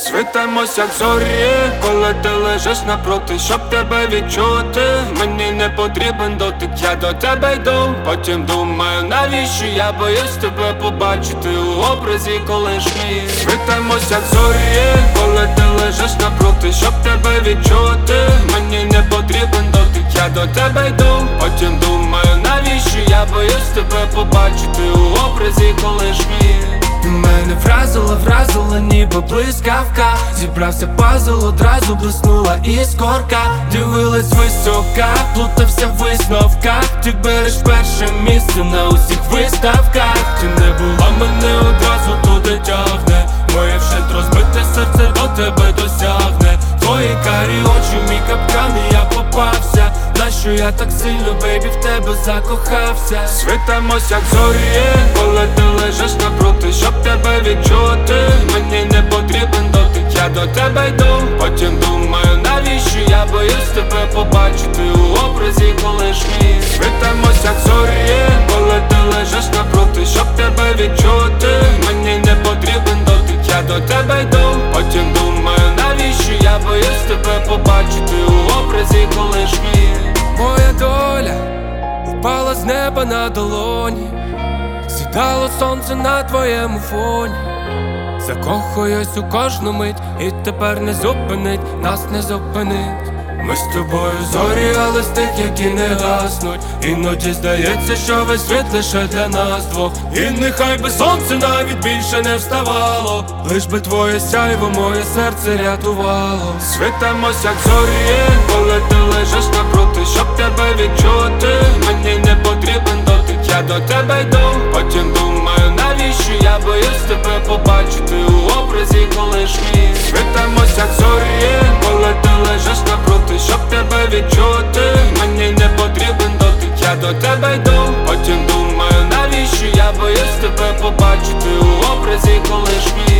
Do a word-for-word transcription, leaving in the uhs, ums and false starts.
Світимось як зорі, коли ти лежиш напроти, щоб тебе відчути. Мені не потрібен дотик, я до тебе йду. Потім думаю, навіщо я боюсь тебе побачити у образі колишньої. Світимось як зорі, коли ти лежиш напроти, щоб тебе відчути. Мені не потрібен дотик, я до тебе йду. Потім думаю, навіщо я боюсь тебе побачити у образі колишньої. Мене вразила, вразила, ніби блискавка. Зібрався пазл, одразу блиснула іскорка. Дивилась висока, плутався в висновках. Ти береш перше місце на усіх виставках. Ти не була, мене одразу туди тягне. Моє вщент розбите серце до тебе досягне. Твої карі очі, мій капкан, і я попався. Нащо я так сильно, бейбі, в тебе закохався? Світимось як зорі, коли ти лежиш напроти, щоб тебе відчути. Мені не потрібен дотик, я до тебе йду. Потім думаю, навіщо я боюсь тебе побачити у образі колишньої. Світимось як зорі, коли ти лежиш напроти, щоб тебе відчути. Мені не потрібен дотик, я до тебе йду. Потім думаю, навіщо я боюсь тебе побачити у образі колишньої. Моя доля упала з неба на долоні, сідало сонце на твоєму фоні. Закохуюсь у кожну мить, і тепер не зупинить, нас не зупинить. Ми з тобою зорі, але з тих, які не гаснуть. Іноді здається, що весь світ лише для нас двох. І нехай би сонце навіть більше не вставало, лиш би твоє сяйво моє серце рятувало. Світимось як зорі, коли ти лежиш напроти, щоб тебе відчути. Мені не потрібен дотик, я до тебе йду. Потім думаю, навіщо я боюсь тебе побачити у образі колишньої. Світимось як зорі, коли ти лежиш напроти, щоб тебе відчути. Мені не потрібен дотик, я до тебе йду. Потім думаю, навіщо я боюсь тебе побачити у образі колишньої.